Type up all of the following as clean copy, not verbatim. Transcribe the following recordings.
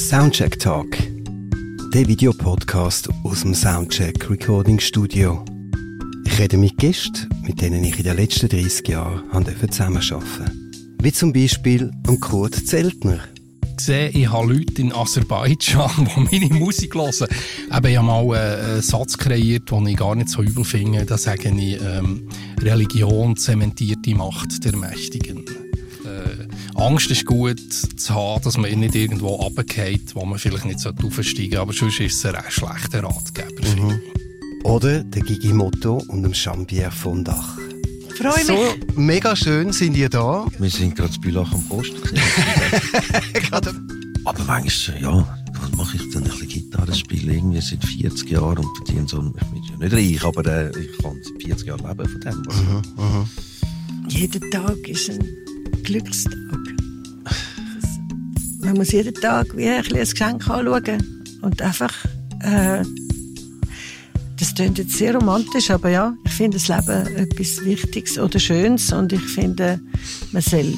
Soundcheck Talk, der Videopodcast aus dem Soundcheck Recording Studio. Ich rede mit Gästen, mit denen ich in den letzten 30 Jahren zusammenarbeiten durfte. Wie zum Beispiel Kurt Zeltner. Ich habe Leute in Aserbaidschan, die meine Musik hören. Ich habe mal einen Satz kreiert, den ich gar nicht so übel finde. Da sage ich, Religion zementiert die Macht der Mächtigen. Angst ist gut zu haben, dass man nicht irgendwo runterfällt, wo man vielleicht nicht aufsteigen sollte. Aber sonst ist es ein recht schlechter Ratgeber. Oder der Gigi Motto und dem Jean-Pierre von Dach. Freue mich. So, mega schön sind ihr da. Wir sind gerade zu Bülach am Post. Aber manchmal, ja, was mache ich dann? Ein bisschen Gitarre spielen, irgendwie seit 40 Jahren und verdiene so, ich bin ja nicht reich, aber ich kann seit 40 Jahren leben von dem. Jeder Tag ist ein Glückstag. Man muss jeden Tag wie ein Geschenk anschauen und einfach, das klingt jetzt sehr romantisch, aber ja, ich finde das Leben etwas Wichtiges oder Schönes und ich finde, man soll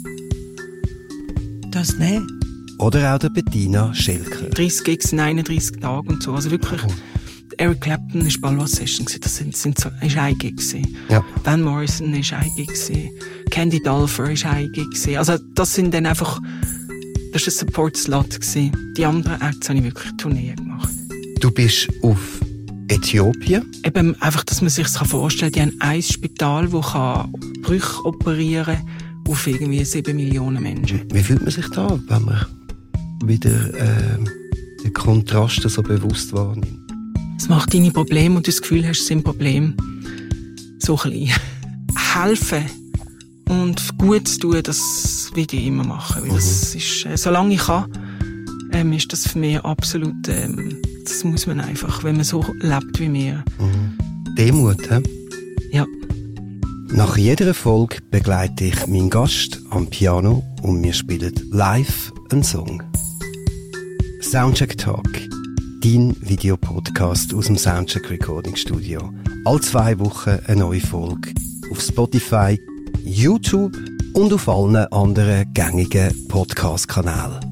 das nehmen. Oder auch der Bettina Schelker. 30 Gigs in 31 Tagen und so. Also wirklich, Eric Clapton war Balloon Session. Das ist ein Gig gewesen. Ja. Van Morrison war ein Gig gewesen. Candy Dulfer war ein Gig gewesen. Also das sind dann einfach, das war ein Support-Slot gewesen. Die anderen Acts habe ich wirklich Tourneen gemacht. Du bist auf Äthiopien? Eben einfach, dass man sich das vorstellen kann. Die haben ein Spital, das Brüche operieren kann auf irgendwie 7 Millionen Menschen. Wie fühlt man sich da, wenn man wieder den Kontrast so bewusst wahrnimmt? Es macht deine Probleme und du das Gefühl hast, es sind Probleme so klein. Helfen und gut zu tun, das will ich immer machen. Weil das ist, solange ich kann, ist das für mich absolut, das muss man einfach, wenn man so lebt wie wir. Demut, hä? Ja. Nach jeder Folge begleite ich meinen Gast am Piano und wir spielen live einen Song. Soundcheck Talk, dein Videopodcast aus dem Soundcheck Recording Studio. Alle 2 Wochen eine neue Folge auf Spotify, YouTube und auf allen anderen gängigen Podcast-Kanälen.